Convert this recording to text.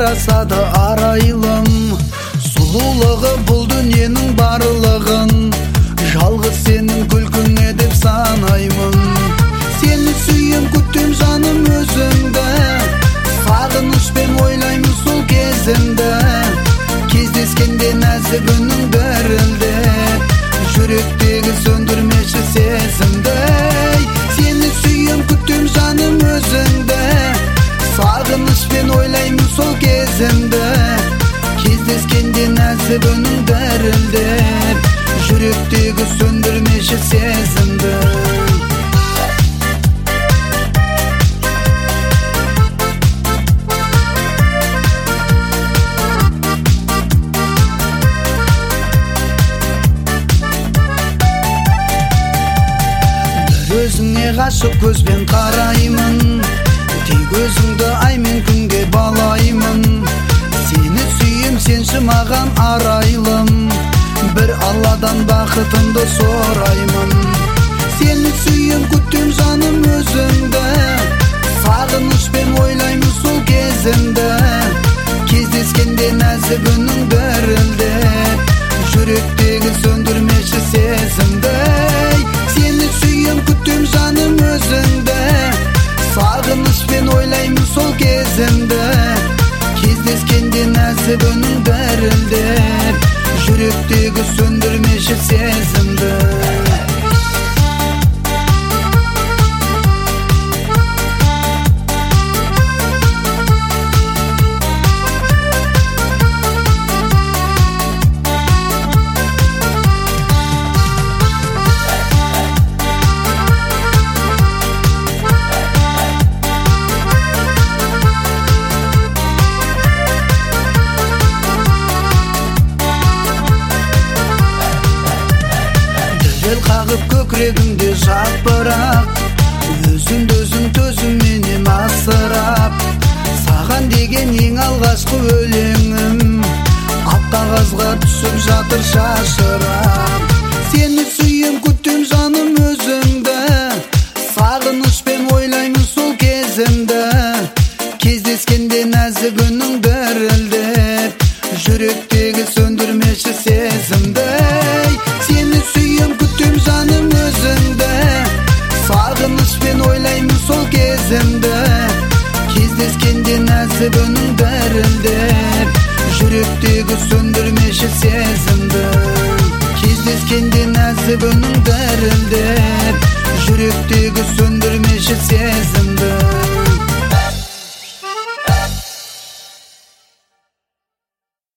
жарасады арайлым. Сұлулығы бұл дүниенің барлығын, жалғыз сенің күлкіңе деп санаймын. Сені сүйем, күтем жаным өзіңді, сағынышпен ойлаймын сол кезімді. Кездескенде нәзік үнің дірілдеп, жүректегі сөндірмеші сезімді. Сені сүйем, күтем жаным өзіңді, сағынышпен ойлаймын сол кезімді. Кездескенде нәзік үнің дірілдеп, жүректегі сөндірмеші сезімді. Өзіңе ғашық көзбен қараймын, тек өзіңді ай мен күнге балаймын. Сені сүйем, сенші маған арайлым, бір Алладан бақытымды сұраймын. Сені сүйем, күтем жаным өзіңді, сағынышпен ойлаймын сол кезімді. Кездескенде нәзік үнің дірілдеп, жүректегі сөндірмеші сезімді. Сені сүйем, күтем жаным өзіңді, сағынышпен ойлаймын сол кезімді. Кездескенде нәзік үнің дірілдеп, жүректегі сөндірмеші сезімді. Жел қағып көкірегімде жапырақ, өзіңді өзің төзімменен асырап. Саған деген ең алғашқы өлеңім, ақ қағазға түсіп жатыр шашырап. Сені сүйем, күтем жаным өзіңді, сағынышпен ойлаймын сол кезімді. Кездескенде нәзік үнің дірілдеп, жүректегі сөндірмеші сезімді. Сені сүйем, күтем жаным өзіңді, сағынышпен ойлаймын сол кезімді. Кездескенде нәзік үнің дірілдеп, жүректегі сөндірмеші сезімді. Кездескенде нәзік үнің дірілдеп, жүректегі сөндірмеші сезімді.